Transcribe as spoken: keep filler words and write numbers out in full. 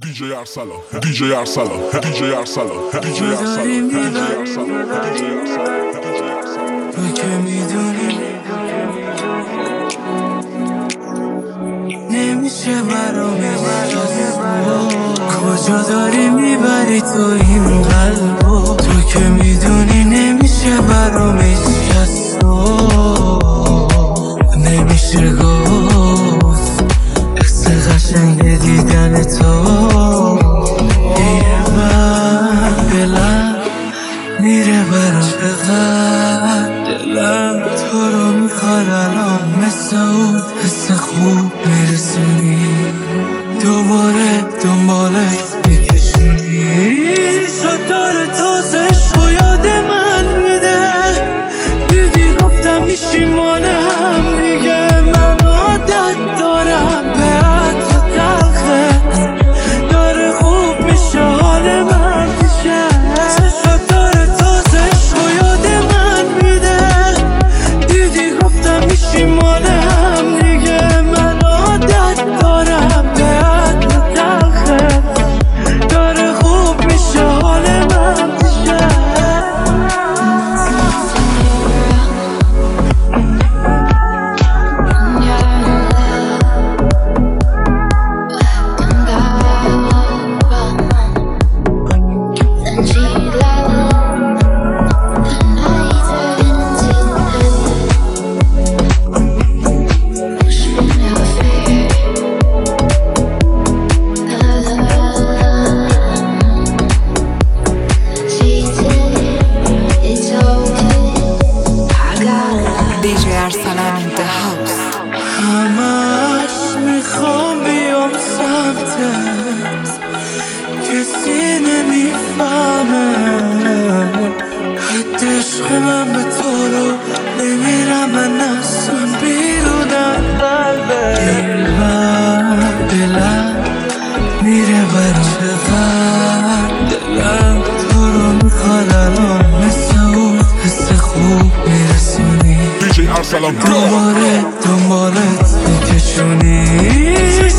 دیجی ارسلان دیجی ارسلان دیجی ارسلان دیجی ارسلان دیجی ارسلان تو که میدونی نمیشه برام کجا داری میبری تو این قلبو. تو که میدونی نمیشه برام ایچکسو نمیشه گفت حس قشنگ دیدن تو. یه من دلم میره برام چقدر دلم تو رو میخواد الان مثل اون حس خوب میرسونی دوباره دنبالت میکشونی. شد داره تازش و یاد من میده دیدی گفتم میشی مالم دیگه. من عادت دارم به عطر تلخت داره خوب میشه حال من پیشه. شد داره تازش و یاد من میده دیدی گفتم میشی مالم دیگه. من عادت دارم به عطر تلخت داره خوب میشه حال من پیشه. دیجی ارسلان in the house. همش میخوام بیام سمتت کسی نمیفهمه حد عشق من به تو رو نمیرم من اصلا بیرونم قلبه. دلم دلم میره بر چقدر دلم تو رو میخواد الان مثل اون حس خوب میرسونی دیجی ارسلان دوباره دنبالت میکشونی.